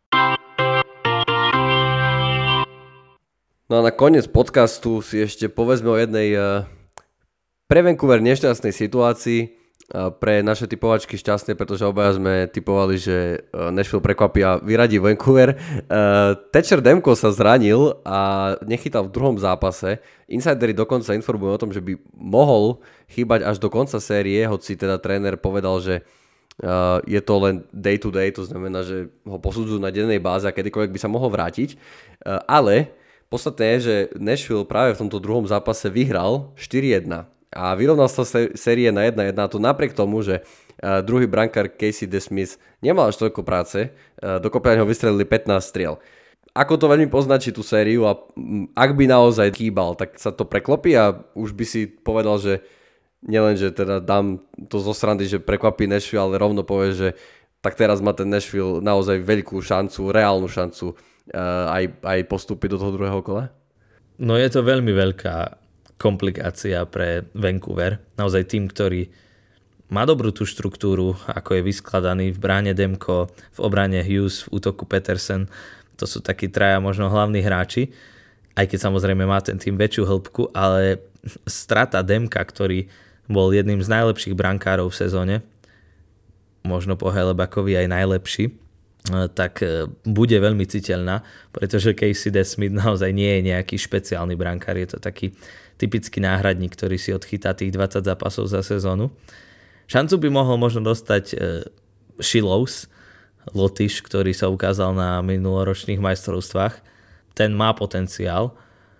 No a na koniec podcastu si ešte povedzme o jednej uh, pre Vancouver nešťastnej situácii, uh, pre naše typovačky šťastné, pretože obaja sme typovali, že uh, Nashville prekvapí a vyradí Vancouver. Uh, Thatcher Demko sa zranil a nechytal v druhom zápase. Insideri dokonca informujú o tom, že by mohol chýbať až do konca série, hoci teda tréner povedal, že uh, je to len day to day, to znamená, že ho posudzujú na dennej báze a kedykoľvek by sa mohol vrátiť. Uh, ale podstatné je, že Nashville práve v tomto druhom zápase vyhral štyri jedna a vyrovnal sa série na jedna jedna, a to napriek tomu, že uh, druhý brankár Casey DeSmith nemal až toľko práce, uh, dokopy ho vystrelili pätnásť striel. Ako to veľmi poznačí tú sériu a um, ak by naozaj chýbal, tak sa to preklopí a už by si povedal, že nielen, že teda dám to zo srandy, že prekvapí Nashville, ale rovno povie, že tak teraz má ten Nashville naozaj veľkú šancu, reálnu šancu Uh, aj, aj postúpiť do toho druhého kola? No je to veľmi veľká komplikácia pre Vancouver. Naozaj tým, ktorý má dobrú tú štruktúru, ako je vyskladaný v bráne Demko, v obrane Hughes, v útoku Petersen. To sú takí traja možno hlavní hráči, aj keď samozrejme má ten tým väčšiu hĺbku, ale strata Demka, ktorý bol jedným z najlepších brankárov v sezóne, možno po Helebakovi aj najlepší, tak bude veľmi citeľná, pretože Casey DeSmith naozaj nie je nejaký špeciálny brankár, je to taký typický náhradník, ktorý si odchytá tých dvadsať zápasov za sezónu. Šancu by mohol možno dostať Šilovs, Lotyš, ktorý sa ukázal na minuloročných majstrovstvách. Ten má potenciál,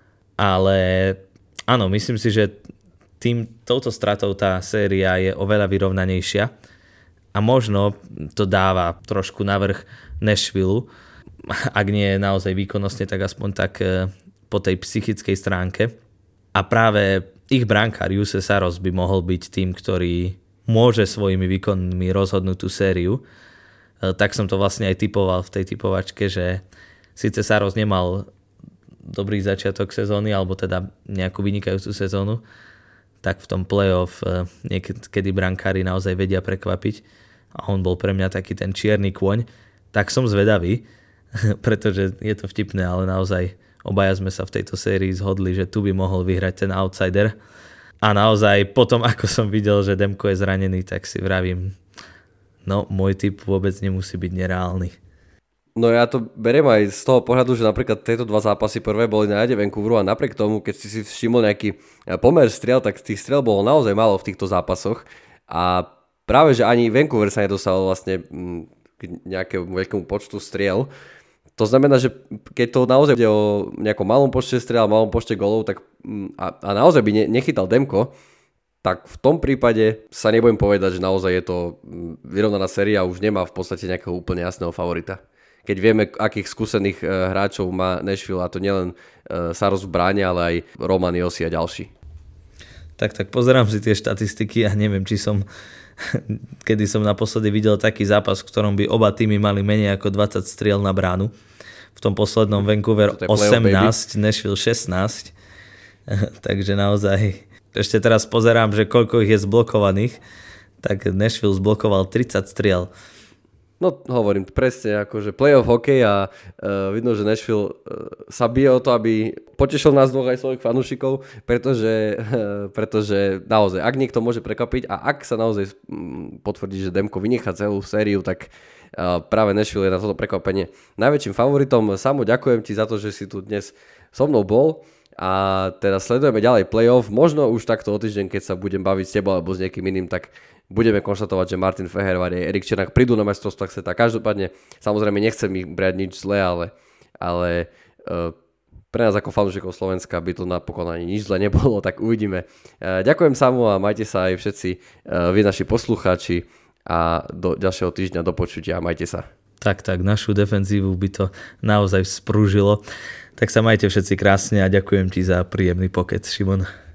ale áno, myslím si, že tým, touto stratou tá séria je oveľa vyrovnanejšia. A možno to dáva trošku navrch Nashville, ak nie je naozaj výkonnostne, tak aspoň tak po tej psychickej stránke. A práve ich brankár Juuse Saros by mohol byť tým, ktorý môže svojimi výkonmi rozhodnúť tú sériu. Tak som to vlastne aj typoval v tej typovačke, že síce Saros nemal dobrý začiatok sezóny, alebo teda nejakú vynikajúcu sezónu, tak v tom playoff niekedy brankári naozaj vedia prekvapiť. A on bol pre mňa taký ten čierny kôň, tak som zvedavý, pretože je to vtipné, ale naozaj obaja sme sa v tejto sérii zhodli, že tu by mohol vyhrať ten outsider. A naozaj potom, ako som videl, že Demko je zranený, tak si vravím, no môj tip vôbec nemusí byť nereálny. No ja to beriem aj z toho pohľadu, že napríklad tieto dva zápasy prvé boli na ľade Vancouveru a napriek tomu, keď si si všimol nejaký pomer striel, tak tých striel bolo naozaj málo v týchto zápasoch a práve, že ani Vancouver sa nedostal vlastne k nejakému veľkému počtu striel. To znamená, že keď to naozaj ide o nejakom malom počte striel, malom počte golov, tak a, a naozaj by ne, nechytal Demko, tak v tom prípade sa nebudem povedať, že naozaj je to vyrovnaná séria a už nemá v podstate nejakého úplne jasného favorita. Keď vieme, akých skúsených hráčov má Nashville, a to nielen Saros v bráne, ale aj Roman Josi a ďalší. Tak, tak pozerám si tie štatistiky a neviem, či som kedy som naposledy videl taký zápas, v ktorom by oba týmy mali menej ako dvadsať striel na bránu. V tom poslednom Vancouver osemnásť, Nashville šestnásť. Takže naozaj ešte teraz pozerám, že koľko ich je zblokovaných. Tak Nashville zblokoval tridsať striel. No hovorím presne, akože playoff hokej a uh, vidno, že Nashville uh, sa bije o to, aby potešil nás dvoch aj svojich fanúšikov, pretože, uh, pretože naozaj, ak niekto môže prekvapiť a ak sa naozaj um, potvrdí, že Demko vynechá celú sériu, tak uh, práve Nashville je na toto prekvapenie najväčším favoritom. Samo, ďakujem ti za to, že si tu dnes so mnou bol a teraz sledujeme ďalej playoff. Možno už takto o týždeň, keď sa budem baviť s tebou alebo s niekým iným, tak budeme konštatovať, že Martin Fehervar a Erik Černák prídu na majstrovstvách sveta. Každopádne, samozrejme, nechcem ich brať nič zlé, ale, ale uh, pre nás ako fanúšikov Slovenska by to napokon ani nič zlé nebolo, tak uvidíme. Uh, ďakujem Samu a majte sa aj všetci uh, vy naši poslucháči a do ďalšieho týždňa do počutia. Majte sa. Tak, tak, našu defenzívu by to naozaj sprúžilo. Tak sa majte všetci krásne a ďakujem ti za príjemný pokec, Šimon.